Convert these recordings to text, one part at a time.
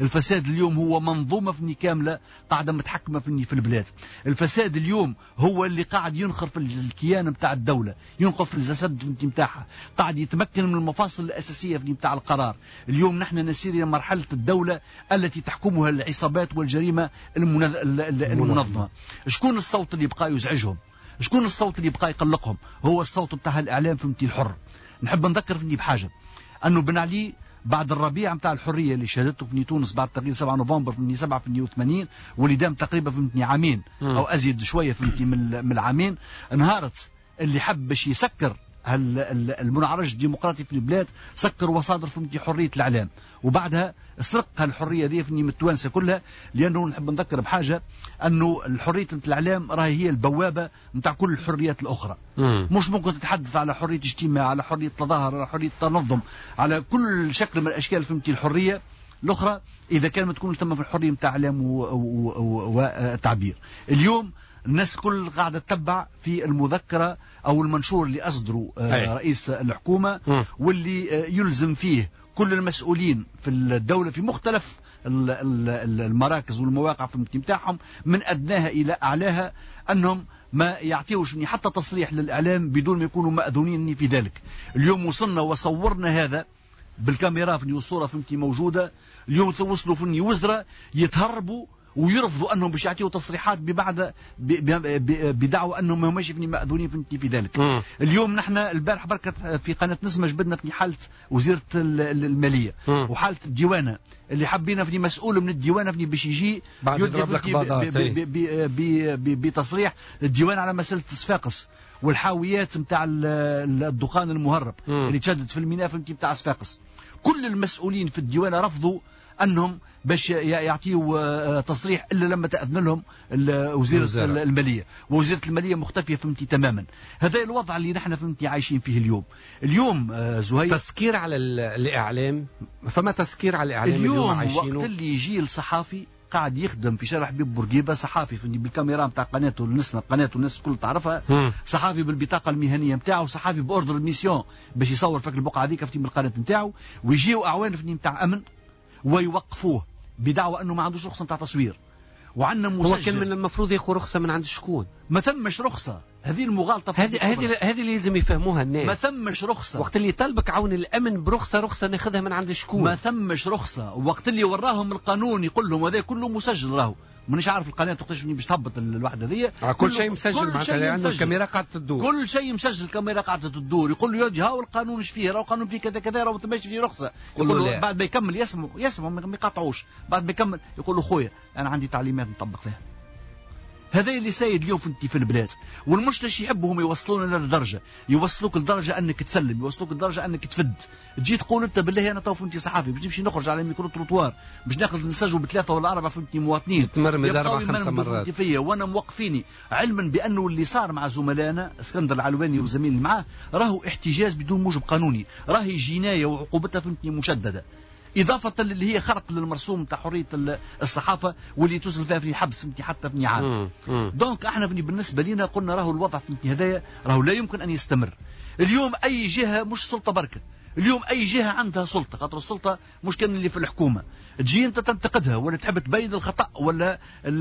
الفساد اليوم هو منظومة فني كاملة قاعدة متحكمة فني في البلاد. الفساد اليوم هو اللي قاعد ينخر في الكيان متاع الدولة، ينخر في الجسد متاعها، قاعد يتمكن من المفاصل الأساسية فني متاع القرار. اليوم نحن نسير إلى مرحلة الدولة التي تحكمها العصابات والجريمة المنظمة. شكون الصوت اللي يبقى يزعجهم؟ شكون الصوت اللي يبقى يقلقهم؟ هو الصوت بتاع الإعلام فهمتي الحر. نحب نذكر فيني بحاجة، أنه بن علي بعد الربيع متاع الحرية اللي شهدته في تونس بعد تغيير 7 نوفمبر في 87 واللي دام تقريبا في عامين أو أزيد شوية في من العامين، انهارت اللي حب باش يسكر المنعرج الديمقراطي في البلاد، سكر وصادر في حرية الإعلام، وبعدها سرق الحرية دي من التوانسة كلها. لأنه نحب نذكر بحاجة، أنه الحرية الإعلام راهي هي البوابة متاع كل الحريات الأخرى. مش ممكن تتحدث على حرية اجتماع، على حرية تظاهر، على حرية تنظم، على كل شكل من الأشكال الحرية الأخرى إذا كان ما تكون تم في الحرية متاع الإعلام والتعبير. اليوم الناس كل قاعدة تتبع في المذكرة أو المنشور اللي أصدره رئيس الحكومة، واللي يلزم فيه كل المسؤولين في الدولة في مختلف المراكز والمواقع في متاعهم من أدناها إلى أعلاها، أنهم ما يعطيوش حتى تصريح للإعلام بدون ما يكونوا مأذونين في ذلك. اليوم وصلنا وصورنا هذا بالكاميرا والصورة موجودة. اليوم وصلوا وزراء يتهربوا ويرفضوا انهم باش يعطيوا تصريحات بدعوى انهم ما هماش مأذونين في ذلك. اليوم نحن البارح بركه في قناه نسمه جبدنا في حاله وزيره الماليه وحاله الديوانه اللي حبينا في مسؤول من الديوانه باش يجي يضرب لك بتصريح الديوان على مساله صفاقس والحاويات نتاع الدخان المهرب اللي تشدد في الميناء نتاع صفاقس. كل المسؤولين في الديوانه رفضوا انهم باش يعطيوا تصريح الا لما تاذن لهم وزيره الماليه، ووزيره الماليه مختفيه تماما. هذا الوضع اللي نحن عايشين فيه اليوم زهير. تسكير على الاعلام، فما تسكير على الاعلام اليوم وقت اللي يجي الصحافي قاعد يخدم في شارع حبيب بورقيبه، صحافي بالكاميرا نتاع قناته النسمه، قناته الناس الكل تعرفها، صحافي بالبطاقه المهنيه نتاعو، صحافي باوردر الميسيون باش يصور فك البقعه هذيك في القناه نتاعو، ويجيو اعوان نتاع امن ويوقفوه بدعوى انه ما عندوش رخصه نتاع تصوير. وعندنا مسجل. هو كان من المفروض ياخذ رخصه من عند شكون؟ ما ثمش رخصه. هذه المغالطه هذه اللي لازم يفهموها الناس. ما ثمش رخصه. وقت اللي طلبك عون الامن برخصه ناخذها من عند شكون؟ ما ثمش رخصه. وقت اللي وراهم القانون يقول لهم هذا كله مسجل، راهو مانيش عارف القناه وقتاش باش تهبط الوحده ذي. كل شيء مسجل معناتها لانه الكاميرا قاعده تدور. كل شيء مسجل، الكاميرا قاعده تدور. يقول له يا هاو القانون ايش فيه؟ راهو القانون فيه كذا كذا، راهو ما ثماش فيه رخصه. يقول له بعد ما يكمل يسمعوا ما يقاطعوش. بعد ما يكمل يقول له خويا انا عندي تعليمات نطبق فيها. هذا اللي سايد اليوم في البلاد. والمشكلة يحبهم يوصلونا لدرجة، يوصلوك لدرجة انك تسلم، يوصلوك لدرجة انك تفد. تجي تقول انت بالله انا تو فهمتي صحافي باش نمشي نخرج على ميكرو تروتوار باش ناخذ نسجل بثلاثة ولا أربعة فهمتي مواطنين تمرمد 4-5 مرات فيا وانا موقفيني، علما بانه اللي صار مع زملائنا اسكندر العلواني والزميل اللي معاه راهو احتجاز بدون موجب قانوني، راهي جناية وعقوبتها فهمتني مشددة، إضافة اللي هي خرق للمرسوم تاع حرية الصحافة واللي توصل فيها في حبس حتى في عام. دونك احنا بالنسبة لنا قلنا راهو الوضع هذايا راهو لا يمكن أن يستمر. اليوم أي جهة مش سلطة بركة، اليوم أي جهة عندها سلطة، خاطر السلطة مش كان اللي في الحكومة، تجي أنت تنتقدها ولا تحب تبين الخطأ ولا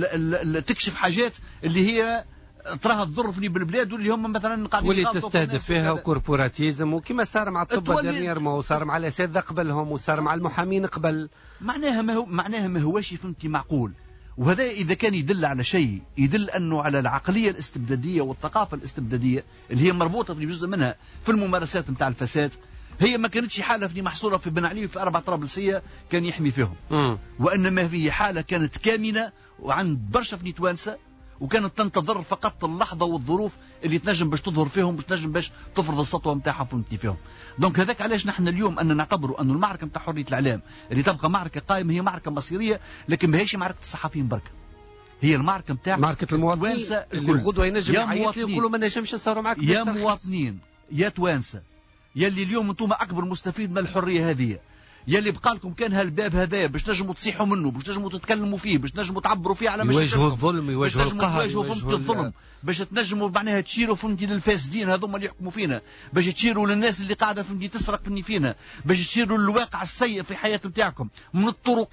تكشف حاجات اللي هي تراها تضر في بالبلاد واللي هم مثلا قاعدين واللي تستهدف فيها وكوربوراتيزم، وكما صار مع الطب ديرنيير وصار مع الاساتذه قبلهم وصار مع المحامين قبل. معناها ما هواش فهمتي معقول. وهذا اذا كان يدل على شيء يدل انه على العقليه الاستبداديه والثقافه الاستبداديه اللي هي مربوطه في جزء منها في الممارسات نتاع الفساد. هي ما كانتش حاله في محصوره في بن علي في 4 طرابلسيه كان يحمي فيهم، وانما هي حاله كانت كامنه وعند برشا في توانسه، وكانت تنتظر فقط اللحظه والظروف اللي تنجم باش تظهر فيهم، باش تنجم باش تفرض السطوه نتاعها فيهم. دونك هذاك علاش نحن اليوم ان نعتبروا انه المعركه نتاع حريه الاعلام اللي تبقى معركه قائمه هي معركه مصيريه، لكن ماهيش معركه الصحفيين برك، هي المعركه نتاع معركه المواطنين اللي غدوه ينجم يعيط لي يقولوا ما نجمش نصوروا معك. يا مواطنين يا توانسه يلي اليوم انتم اكبر مستفيد من الحريه هذه، يلي بقالكم كان هالباب هذا باش تنجموا تصيحوا منه، باش تنجموا تتكلموا فيه، باش تنجموا تعبروا فيه على مشاكلكم، يواجهوا الظلم، يواجهوا القهر، يواجهوا الظلم، باش تنجموا معناها تشيروا فهمتي للفاسدين هذوما اللي يحكموا فينا، باش تشيروا للناس اللي قاعده فهمتي تسرق فينا، باش تشيروا للواقع السيء في حياه نتاعكم من الطرقات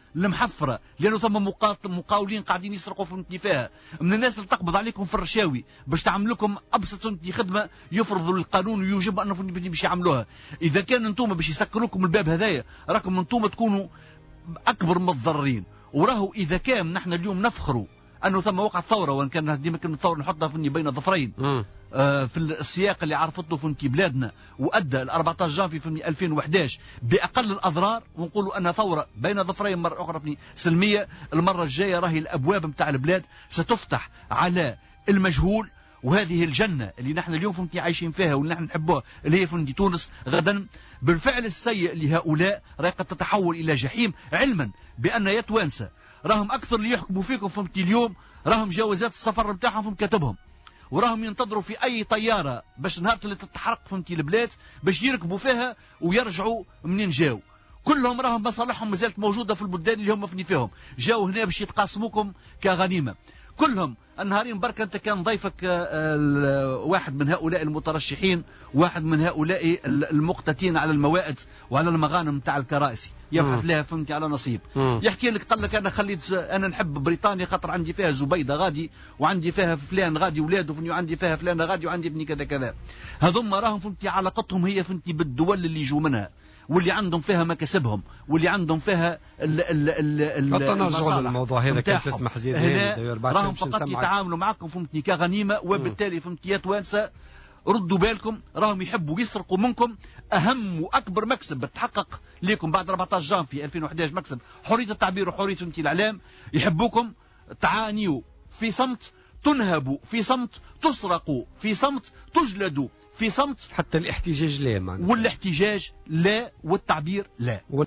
المحفره، لانه ثم مقاولين قاعدين يسرقوا فهمتني فيها، من الناس اللي تقبض عليكم في الرشاوي باش تعمل لكم ابسط فهمتني خدمه يفرضوا القانون ويوجب انه باش يعملوها. اذا كان انتم باش يسكروكم الباب هذايا راكم انتم تكونوا اكبر متضررين. وراهو اذا كان نحن اليوم نفخروا انه ثم وقعت ثوره، وان كان ديما كلمه ثوره نحطها فهمتني بين ظفرين في السياق اللي عرفته في بلادنا، وادى ال 14 جانفي في 2011 باقل الاضرار، ونقولوا انها ثوره بين ظفرين مره اخرى سلميه. المره الجايه راهي الابواب نتاع البلاد ستفتح على المجهول، وهذه الجنه اللي نحن اليوم فهمتني عايشين فيها واللي نحن نحبوها اللي هي فهمتني تونس، غدا بالفعل السيء لهؤلاء راهي قد تتحول الى جحيم، علما بان يا توانسه راهم اكثر اللي يحكموا فيكم فهمتني اليوم راهم جوازات السفر نتاعهم فهم كاتبهم، وراهم ينتظروا في اي طياره باش نهار اللي تتحرق فهمتي البلاد باش يركبوا فيها ويرجعوا منين جاو. كلهم راهم مصالحهم مازالت موجوده في البلدان اللي هم فيهم، جاو هنا باش يتقاسموكم كغنيمه. كلهم النهارين برك انت كان ضيفك واحد من هؤلاء المترشحين، واحد من هؤلاء المقتتين على الموائد وعلى المغانم نتاع الكراسي يبحث لها فهمتي على نصيب، يحكي لك قال لك انا نحب بريطانيا خاطر عندي فيها زبيده غادي، وعندي فيها فلان غادي ولاده فهمتي، وعندي فيها فلان غادي، وعندي فهمتي كذا كذا. هذم راهم فهمتي علاقتهم هي فهمتي بالدول اللي يجوا منها، واللي عندهم فيها مكاسبهم، واللي عندهم فيها نرجعوا للموضوع هذا كيف تسمح زيد هنا راهم فقط يتعاملوا معكم فهمتني كغنيمه، وبالتالي فهمتي يا توانسه ردوا بالكم، راهم يحبوا يسرقوا منكم اهم واكبر مكسب بتحقق لكم بعد 14 جانفي 2011، مكسب حريه التعبير وحريه فهمتي الاعلام. يحبوكم تعانيوا في صمت، تنهبوا في صمت، تسرقوا في صمت، تجلدوا في صمت، حتى الاحتجاج لا، والاحتجاج لا، والتعبير لا.